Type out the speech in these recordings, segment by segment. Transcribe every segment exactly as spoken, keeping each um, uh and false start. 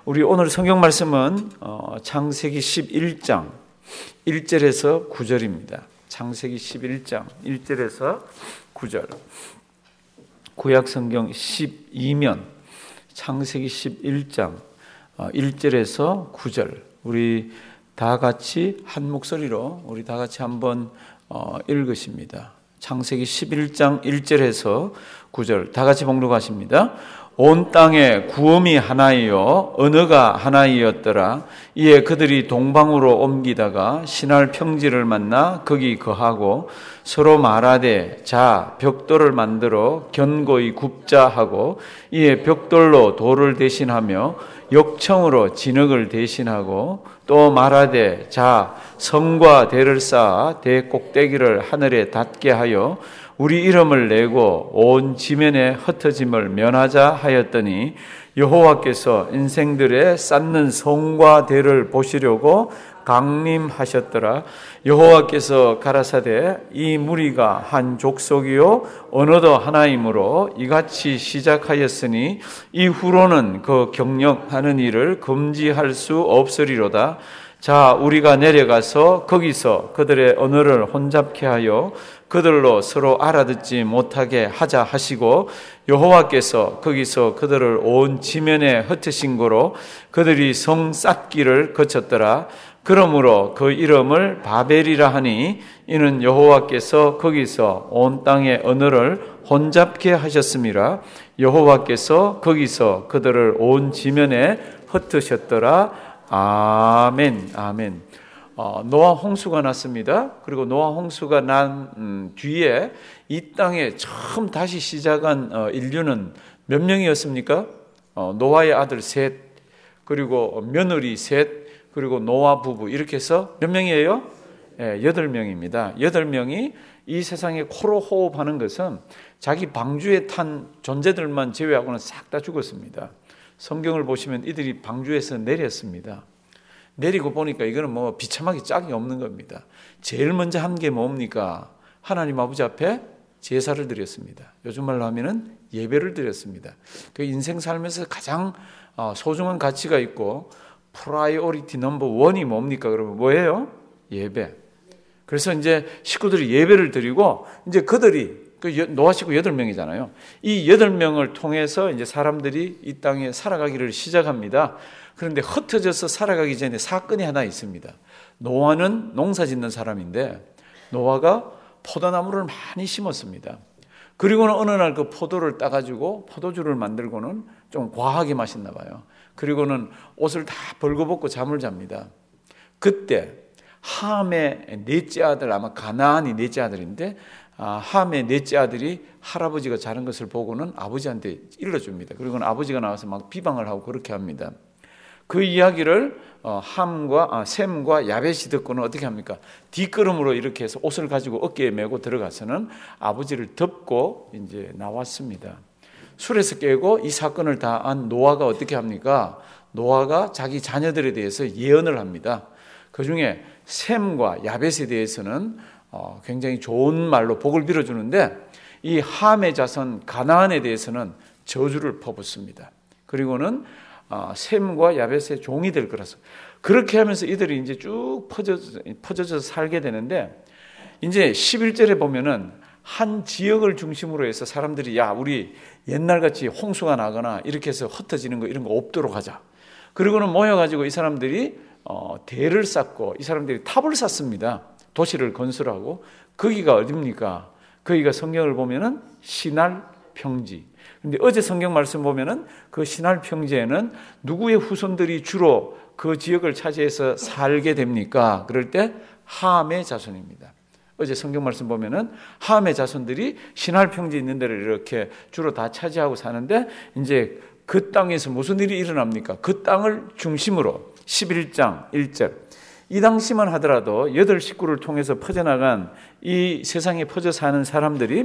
우리 오늘 성경 말씀은 창세기 십일 장 일 절에서 구 절입니다. 창세기 십일 장 일 절에서 구 절. 구약 성경 십이 면 창세기 십일 장 일 절에서 구 절. 우리 다 같이 한 목소리로 우리 다 같이 한번 읽으십니다. 창세기 십일 장 일 절에서 구 절 다 같이 봉독하십니다. 온 땅에 구음이 하나이요 언어가 하나이었더라. 이에 그들이 동방으로 옮기다가 신할 평지를 만나 거기 거하고 서로 말하되 자 벽돌을 만들어 견고히 굽자 하고 이에 벽돌로 돌을 대신하며 역청으로 진흙을 대신하고 또 말하되 자 성과 대를 쌓아 대 꼭대기를 하늘에 닿게 하여 우리 이름을 내고 온 지면에 흩어짐을 면하자 하였더니 여호와께서 인생들의 쌓는 성과 대를 보시려고 강림하셨더라. 여호와께서 가라사대 이 무리가 한 족속이요 언어도 하나이므로 이같이 시작하였으니 이후로는 그 경영하는 일을 금지할 수 없으리로다. 자 우리가 내려가서 거기서 그들의 언어를 혼잡케 하여 그들로 서로 알아듣지 못하게 하자 하시고 여호와께서 거기서 그들을 온 지면에 흩으신 거로 그들이 성 쌓기를 거쳤더라. 그러므로 그 이름을 바벨이라 하니 이는 여호와께서 거기서 온 땅의 언어를 혼잡케 하셨음이라. 여호와께서 거기서 그들을 온 지면에 흩으셨더라. 아멘, 아멘. 어, 노아 홍수가 났습니다. 그리고 노아 홍수가 난 음, 뒤에 이 땅에 처음 다시 시작한 어, 인류는 몇 명이었습니까? 어, 노아의 아들 셋, 그리고 며느리 셋, 그리고 노아 부부 이렇게 해서 몇 명이에요? 예, 여덟 명입니다. 여덟 명이 이 세상에 코로 호흡하는 것은 자기 방주에 탄 존재들만 제외하고는 싹 다 죽었습니다. 성경을 보시면 이들이 방주에서 내렸습니다. 내리고 보니까 이거는 뭐 비참하게 짝이 없는 겁니다. 제일 먼저 한 게 뭡니까? 하나님 아버지 앞에 제사를 드렸습니다. 요즘 말로 하면은 예배를 드렸습니다. 그 인생 살면서 가장 소중한 가치가 있고 프라이오리티 넘버 원이 뭡니까? 그러면 뭐예요? 예배. 그래서 이제 식구들이 예배를 드리고 이제 그들이 그 노아 식구 여덟 명이잖아요. 이 여덟 명을 통해서 이제 사람들이 이 땅에 살아가기를 시작합니다. 그런데 흩어져서 살아가기 전에 사건이 하나 있습니다. 노아는 농사 짓는 사람인데 노아가 포도나무를 많이 심었습니다. 그리고는 어느 날 그 포도를 따가지고 포도주를 만들고는 좀 과하게 마셨나 봐요. 그리고는 옷을 다 벌거벗고 잠을 잡니다. 그때 함의 넷째 아들, 아마 가나안이 넷째 아들인데 아, 함의 넷째 아들이 할아버지가 자는 것을 보고는 아버지한테 일러줍니다. 그리고는 아버지가 나와서 막 비방을 하고 그렇게 합니다. 그 이야기를 어, 함과 아, 셈과 야벳이 듣고는 어떻게 합니까? 뒷걸음으로 이렇게 해서 옷을 가지고 어깨에 메고 들어가서는 아버지를 덮고 이제 나왔습니다. 술에서 깨고 이 사건을 다 안 노아가 어떻게 합니까? 노아가 자기 자녀들에 대해서 예언을 합니다. 그 중에 셈과 야벳에 대해서는 어, 굉장히 좋은 말로 복을 빌어주는데 이 함의 자손 가나안에 대해서는 저주를 퍼붓습니다. 그리고는 어, 셈과 야벳의 종이 될 거라서 그렇게 하면서 이들이 이제 쭉 퍼져서, 퍼져서 살게 되는데 이제 십일 절에 보면은 한 지역을 중심으로 해서 사람들이 야 우리 옛날같이 홍수가 나거나 이렇게 해서 흩어지는 거 이런 거 없도록 하자. 그리고는 모여가지고 이 사람들이 어, 대를 쌓고 이 사람들이 탑을 쌓습니다. 도시를 건설하고 거기가 어디입니까? 거기가 성경을 보면은 신할 평지. 근데 어제 성경 말씀 보면은 그 신할 평지에는 누구의 후손들이 주로 그 지역을 차지해서 살게 됩니까? 그럴 때 함의 자손입니다. 어제 성경 말씀 보면은 함의 자손들이 신할 평지 있는 데를 이렇게 주로 다 차지하고 사는데 이제 그 땅에서 무슨 일이 일어납니까? 그 땅을 중심으로 십일 장 일 절. 이 당시만 하더라도 여덟 식구를 통해서 퍼져나간 이 세상에 퍼져 사는 사람들이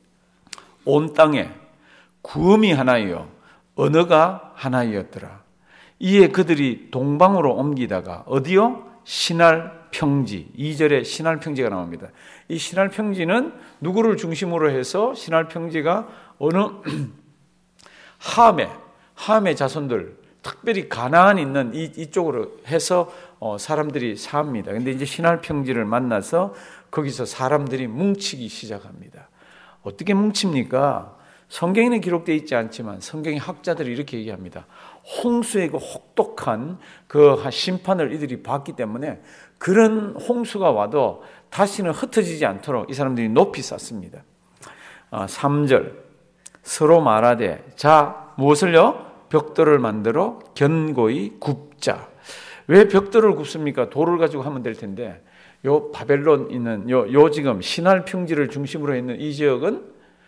온 땅에 구음이 하나이요 언어가 하나이었더라. 이에 그들이 동방으로 옮기다가 어디요? 신할 평지. 이 절에 신할 평지가 나옵니다. 이 신할 평지는 누구를 중심으로 해서 신할 평지가 어느 함의 함의 자손들 특별히 가나안 있는 이, 이쪽으로 해서 어, 사람들이 삽니다. 근데 이제 신할 평지를 만나서 거기서 사람들이 뭉치기 시작합니다. 어떻게 뭉칩니까? 성경에는 기록되어 있지 않지만 성경의 학자들이 이렇게 얘기합니다. 홍수의 그 혹독한 그 심판을 이들이 봤기 때문에 그런 홍수가 와도 다시는 흩어지지 않도록 이 사람들이 높이 쌓습니다. 아, 삼 절 서로 말하되 자 무엇을요? 벽돌을 만들어 견고히 굽자. 왜 벽돌을 굽습니까? 돌을 가지고 하면 될 텐데 요 바벨론 있는 요, 요 지금 신할 평지를 중심으로 있는 이 지역은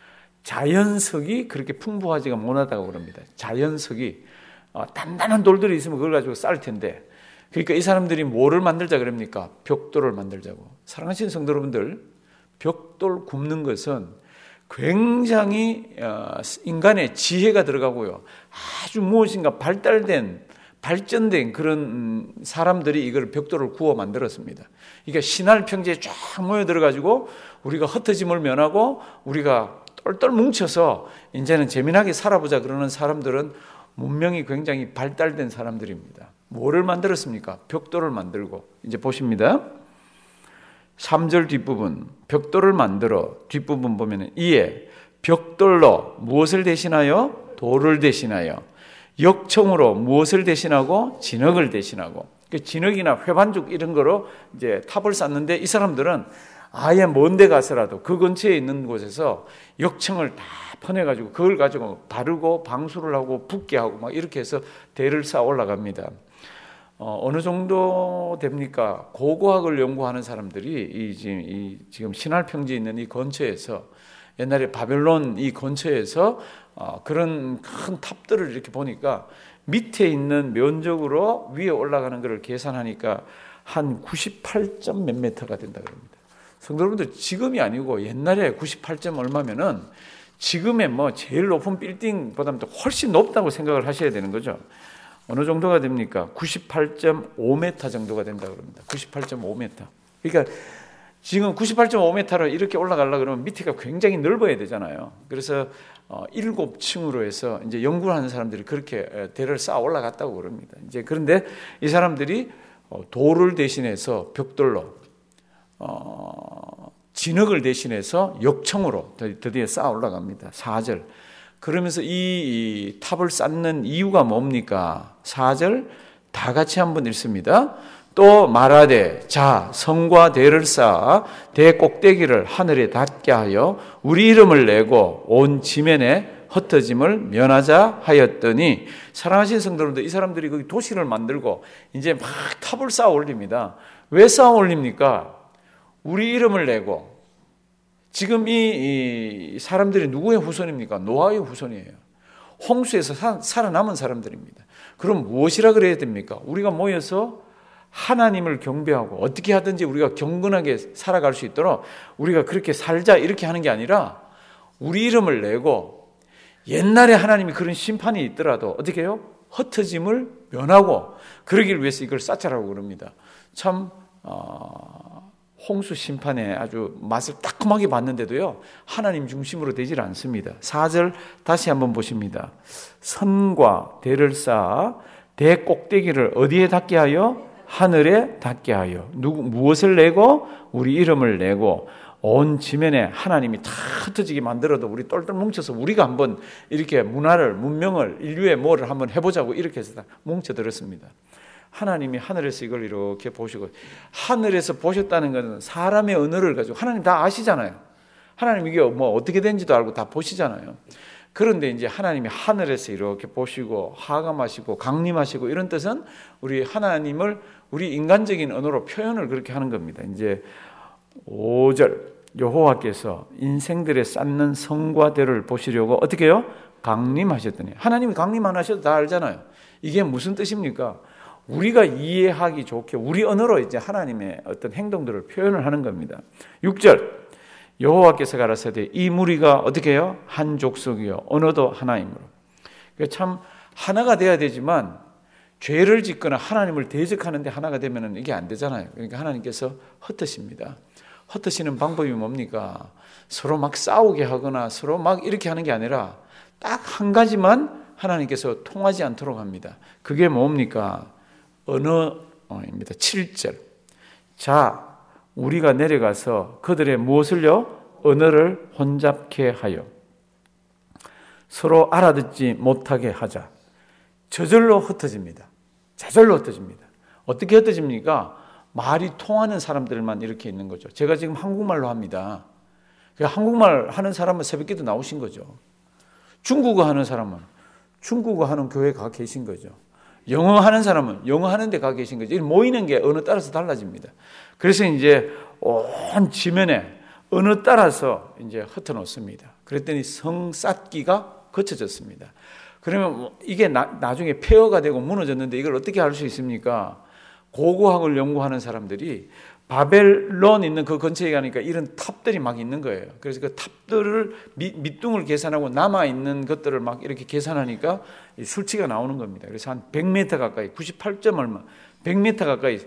자연석이 그렇게 풍부하지가 못하다고 그럽니다. 자연석이 어, 단단한 돌들이 있으면 그걸 가지고 쌓을 텐데, 그러니까 이 사람들이 뭐를 만들자 그럽니까? 벽돌을 만들자고. 사랑하시는 성도 여러분들, 벽돌 굽는 것은 굉장히 인간의 지혜가 들어가고요, 아주 무엇인가 발달된 발전된 그런 사람들이 이걸 벽돌을 구워 만들었습니다. 그러니까 신할 평지에 쫙 모여 들어가지고 우리가 흩어짐을 면하고 우리가 똘똘 뭉쳐서 이제는 재미나게 살아보자 그러는 사람들은 문명이 굉장히 발달된 사람들입니다. 뭐를 만들었습니까? 벽돌을 만들고. 이제 보십니다. 삼 절 뒷부분, 벽돌을 만들어. 뒷부분 보면 이에 벽돌로 무엇을 대신하여? 돌을 대신하여. 역청으로 무엇을 대신하고? 진흙을 대신하고. 진흙이나 회반죽 이런 거로 이제 탑을 쌓는데 이 사람들은 아예 먼 데 가서라도 그 근처에 있는 곳에서 역청을 다 퍼내가지고 그걸 가지고 바르고 방수를 하고 붓게 하고 막 이렇게 해서 대를 쌓아 올라갑니다. 어, 어느 정도 됩니까? 고고학을 연구하는 사람들이 이 지금, 이 지금 신할 평지에 있는 이 근처에서 옛날에 바벨론 이 근처에서 어, 그런 큰 탑들을 이렇게 보니까 밑에 있는 면적으로 위에 올라가는 것을 계산하니까 한 구십팔 점 몇 미터가 된다 그럽니다. 성도 여러분들, 지금이 아니고 옛날에 구십팔 점 얼마면은 지금의 뭐 제일 높은 빌딩보다도 훨씬 높다고 생각을 하셔야 되는 거죠. 어느 정도가 됩니까? 구십팔 점 오 미터 정도가 된다 그럽니다. 구십팔 점 오 미터. 그러니까 지금 구십팔 점 오 미터로 이렇게 올라가려고 그러면 밑에가 굉장히 넓어야 되잖아요. 그래서 일곱 층으로 해서 이제 연구를 하는 사람들이 그렇게 대를 쌓아 올라갔다고 그럽니다. 이제 그런데 이 사람들이 돌을 대신해서 벽돌로, 어, 진흙을 대신해서 역청으로 드디어 쌓아 올라갑니다. 사 절. 그러면서 이, 이 탑을 쌓는 이유가 뭡니까? 사 절 다 같이 한번 읽습니다. 또 말하되 자 성과 대를 쌓아 대 꼭대기를 하늘에 닿게 하여 우리 이름을 내고 온 지면에 흩어짐을 면하자 하였더니, 사랑하신 성도들도 이 사람들이 거기 도시를 만들고 이제 막 탑을 쌓아 올립니다. 왜 쌓아 올립니까? 우리 이름을 내고. 지금 이, 이 사람들이 누구의 후손입니까? 노아의 후손이에요. 홍수에서 사, 살아남은 사람들입니다. 그럼 무엇이라 그래야 됩니까? 우리가 모여서 하나님을 경배하고 어떻게 하든지 우리가 경건하게 살아갈 수 있도록 우리가 그렇게 살자 이렇게 하는 게 아니라 우리 이름을 내고 옛날에 하나님이 그런 심판이 있더라도 어떻게 해요? 흩어짐을 면하고 그러기를 위해서 이걸 쌓자라고 그럽니다. 참 어, 홍수 심판에 아주 맛을 따끔하게 봤는데도요 하나님 중심으로 되질 않습니다. 사 절 다시 한번 보십니다. 선과 대를 쌓아 대 꼭대기를 어디에 닿게 하여? 하늘에 닿게 하여. 누구, 무엇을 내고? 우리 이름을 내고 온 지면에 하나님이 다 흩어지게 만들어도 우리 똘똘 뭉쳐서 우리가 한번 이렇게 문화를, 문명을, 인류의 뭐를 한번 해보자고 이렇게 해서 다 뭉쳐들었습니다. 하나님이 하늘에서 이걸 이렇게 보시고, 하늘에서 보셨다는 것은 사람의 언어를 가지고 하나님 다 아시잖아요. 하나님 이게 뭐 어떻게 된지도 알고 다 보시잖아요. 그런데 이제 하나님이 하늘에서 이렇게 보시고 하감하시고 강림하시고 이런 뜻은 우리 하나님을 우리 인간적인 언어로 표현을 그렇게 하는 겁니다. 이제 오 절 여호와께서 인생들의 쌓는 성과 대를 보시려고 어떻게 해요? 강림하셨더니. 하나님이 강림 안 하셔도 다 알잖아요. 이게 무슨 뜻입니까? 우리가 이해하기 좋게 우리 언어로 이제 하나님의 어떤 행동들을 표현을 하는 겁니다. 육 절 여호와께서 가라사대 이 무리가 어떻게 해요? 한 족속이요 언어도 하나이므로. 참 하나가 돼야 되지만 죄를 짓거나 하나님을 대적하는데 하나가 되면 이게 안 되잖아요. 그러니까 하나님께서 흩으십니다. 흩으시는 방법이 뭡니까? 서로 막 싸우게 하거나 서로 막 이렇게 하는 게 아니라 딱 한 가지만 하나님께서 통하지 않도록 합니다. 그게 뭡니까? 언어입니다. 칠 절. 자, 우리가 내려가서 그들의 무엇을요? 언어를 혼잡케 하여 서로 알아듣지 못하게 하자. 저절로 흩어집니다. 저절로 흩어집니다. 어떻게 흩어집니까? 말이 통하는 사람들만 이렇게 있는 거죠. 제가 지금 한국말로 합니다. 한국말 하는 사람은 새벽기도 나오신 거죠. 중국어 하는 사람은 중국어 하는 교회에 가 계신 거죠. 영어 하는 사람은 영어 하는 데 가 계신 거죠. 모이는 게 언어 따라서 달라집니다. 그래서 이제 온 지면에 언어 따라서 이제 흩어놓습니다. 그랬더니 성쌓기가 거쳐졌습니다. 그러면 이게 나, 나중에 폐허가 되고 무너졌는데 이걸 어떻게 할 수 있습니까? 고고학을 연구하는 사람들이 바벨론 있는 그 근처에 가니까 이런 탑들이 막 있는 거예요. 그래서 그 탑들을 밑, 밑둥을 계산하고 남아있는 것들을 막 이렇게 계산하니까 수치가 나오는 겁니다. 그래서 한 백 미터 가까이, 구십팔 점 얼마, 백 미터 가까이,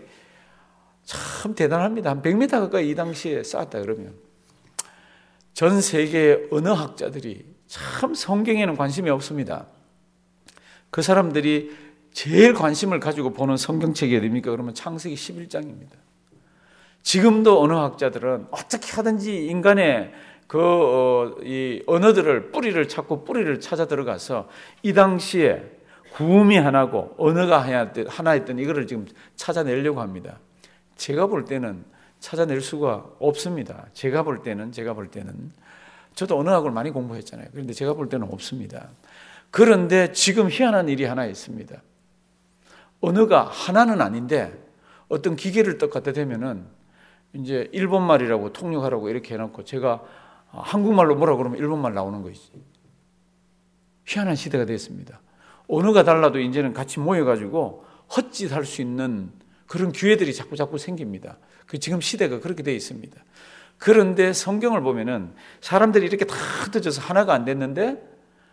참 대단합니다. 한 백 미터 가까이 이 당시에 쌓았다 그러면. 전 세계의 언어학자들이 참 성경에는 관심이 없습니다. 그 사람들이 제일 관심을 가지고 보는 성경책이 어디입니까? 그러면 창세기 십일 장입니다. 지금도 언어학자들은 어떻게 하든지 인간의 그, 어, 이 언어들을, 뿌리를 찾고 뿌리를 찾아 들어가서 이 당시에 구음이 하나고 언어가 하나였던 이거를 지금 찾아내려고 합니다. 제가 볼 때는 찾아낼 수가 없습니다. 제가 볼 때는, 제가 볼 때는. 저도 언어학을 많이 공부했잖아요. 그런데 제가 볼 때는 없습니다. 그런데 지금 희한한 일이 하나 있습니다. 언어가 하나는 아닌데 어떤 기계를 딱 갖다 대면은 이제 일본말이라고 통역하라고 이렇게 해놓고 제가 한국말로 뭐라고 그러면 일본말 나오는 거지. 희한한 시대가 됐습니다. 언어가 달라도 이제는 같이 모여가지고 헛짓할 수 있는 그런 기회들이 자꾸 자꾸 생깁니다. 그 지금 시대가 그렇게 되어 있습니다. 그런데 성경을 보면은 사람들이 이렇게 다 흩어져서 하나가 안 됐는데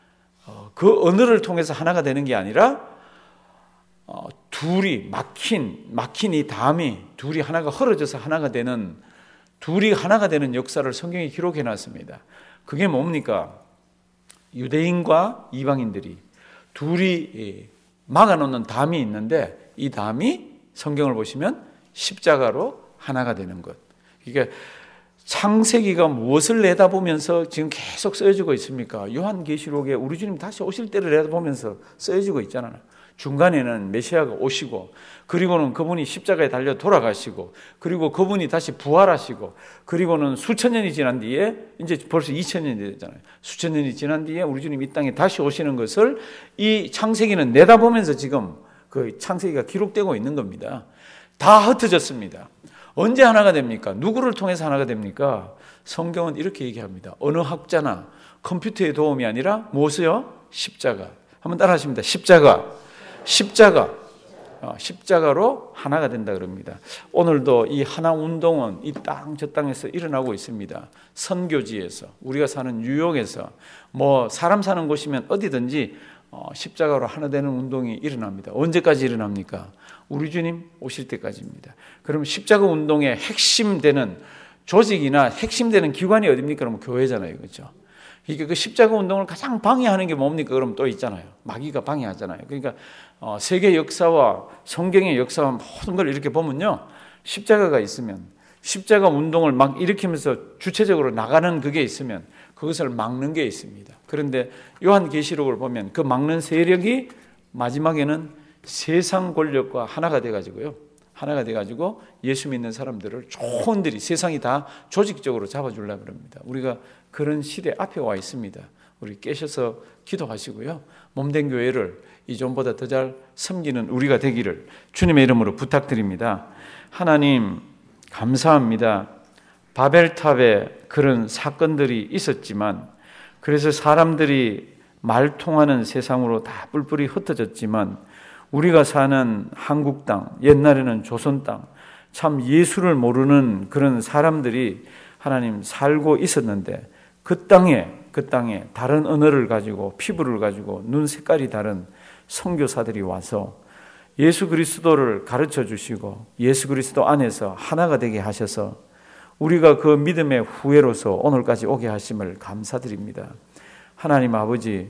그 언어를 통해서 하나가 되는 게 아니라 어, 둘이 막힌 막힌 이 담이 둘이 하나가 헐어져서 하나가 되는 둘이 하나가 되는 역사를 성경에 기록해 놨습니다. 그게 뭡니까? 유대인과 이방인들이 둘이 막아놓는 담이 있는데 이 담이 성경을 보시면 십자가로 하나가 되는 것. 그러니까 창세기가 무엇을 내다보면서 지금 계속 쓰여지고 있습니까? 요한계시록에 우리 주님 다시 오실 때를 내다보면서 쓰여지고 있잖아요. 중간에는 메시아가 오시고 그리고는 그분이 십자가에 달려 돌아가시고 그리고 그분이 다시 부활하시고 그리고는 수천 년이 지난 뒤에 이제 벌써 이천 년이 되잖아요. 수천 년이 지난 뒤에 우리 주님 이 땅에 다시 오시는 것을 이 창세기는 내다보면서 지금 그 창세기가 기록되고 있는 겁니다. 다 흩어졌습니다. 언제 하나가 됩니까? 누구를 통해서 하나가 됩니까? 성경은 이렇게 얘기합니다. 어느 학자나 컴퓨터의 도움이 아니라 무엇이요? 십자가. 한번 따라 하십니다. 십자가. 십자가. 어, 십자가로 하나가 된다 그럽니다. 오늘도 이 하나 운동은 이 땅 저 땅에서 일어나고 있습니다. 선교지에서, 우리가 사는 뉴욕에서, 뭐 사람 사는 곳이면 어디든지 어, 십자가로 하나 되는 운동이 일어납니다. 언제까지 일어납니까? 우리 주님 오실 때까지입니다. 그럼 십자가 운동의 핵심되는 조직이나 핵심되는 기관이 어디입니까? 그러면 교회잖아요. 그렇죠? 그러니까 그 십자가 운동을 가장 방해하는 게 뭡니까? 그럼 또 있잖아요. 마귀가 방해하잖아요. 그러니까 어, 세계 역사와 성경의 역사와 모든 걸 이렇게 보면요. 십자가가 있으면 십자가 운동을 막 일으키면서 주체적으로 나가는 그게 있으면 그것을 막는 게 있습니다. 그런데 요한계시록을 보면 그 막는 세력이 마지막에는 세상 권력과 하나가 돼가지고요. 하나가 돼가지고 예수 믿는 사람들을 조언들이 세상이 다 조직적으로 잡아주려고 합니다. 우리가 그런 시대 앞에 와 있습니다. 우리 깨셔서 기도하시고요. 몸된 교회를 이전보다 더 잘 섬기는 우리가 되기를 주님의 이름으로 부탁드립니다. 하나님 감사합니다. 바벨탑에 그런 사건들이 있었지만 그래서 사람들이 말 통하는 세상으로 다 뿔뿔이 흩어졌지만 우리가 사는 한국 땅, 옛날에는 조선 땅, 참 예수를 모르는 그런 사람들이 하나님 살고 있었는데 그 땅에 그 땅에 다른 언어를 가지고 피부를 가지고 눈 색깔이 다른 선교사들이 와서 예수 그리스도를 가르쳐 주시고 예수 그리스도 안에서 하나가 되게 하셔서 우리가 그 믿음의 후예로서 오늘까지 오게 하심을 감사드립니다. 하나님 아버지,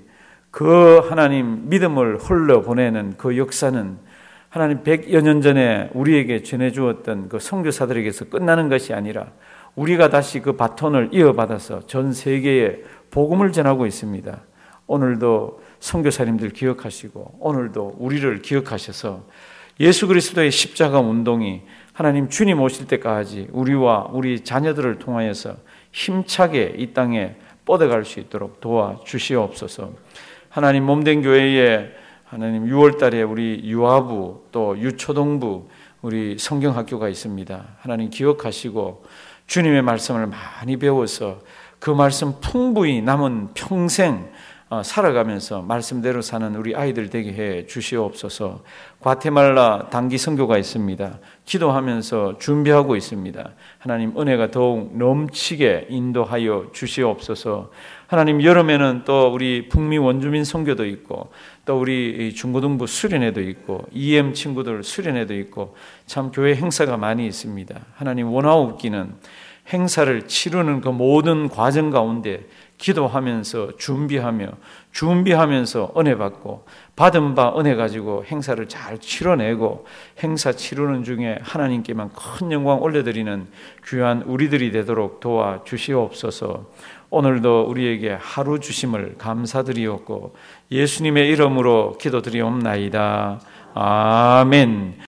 그 하나님 믿음을 흘려보내는 그 역사는 하나님 백여 년 전에 우리에게 전해주었던 그 선교사들에게서 끝나는 것이 아니라 우리가 다시 그 바톤을 이어받아서 전 세계에 복음을 전하고 있습니다. 오늘도 선교사님들 기억하시고 오늘도 우리를 기억하셔서 예수 그리스도의 십자가 운동이 하나님 주님 오실 때까지 우리와 우리 자녀들을 통하여서 힘차게 이 땅에 뻗어갈 수 있도록 도와주시옵소서. 하나님 몸된 교회에 하나님 유월 달에 우리 유아부 또 유초동부 우리 성경학교가 있습니다. 하나님 기억하시고 주님의 말씀을 많이 배워서 그 말씀 풍부히 남은 평생 살아가면서 말씀대로 사는 우리 아이들 되게 해 주시옵소서. 과테말라 단기 선교가 있습니다. 기도하면서 준비하고 있습니다. 하나님 은혜가 더욱 넘치게 인도하여 주시옵소서. 하나님 여름에는 또 우리 북미 원주민 선교도 있고 또 우리 중고등부 수련회도 있고 이엠 친구들 수련회도 있고 참 교회 행사가 많이 있습니다. 하나님 원하옵기는 행사를 치르는 그 모든 과정 가운데 기도하면서 준비하며 준비하면서 은혜 받고 받은 바 은혜 가지고 행사를 잘 치러내고 행사 치르는 중에 하나님께만 큰 영광 올려드리는 귀한 우리들이 되도록 도와주시옵소서. 오늘도 우리에게 하루 주심을 감사드리옵고 예수님의 이름으로 기도드리옵나이다. 아멘.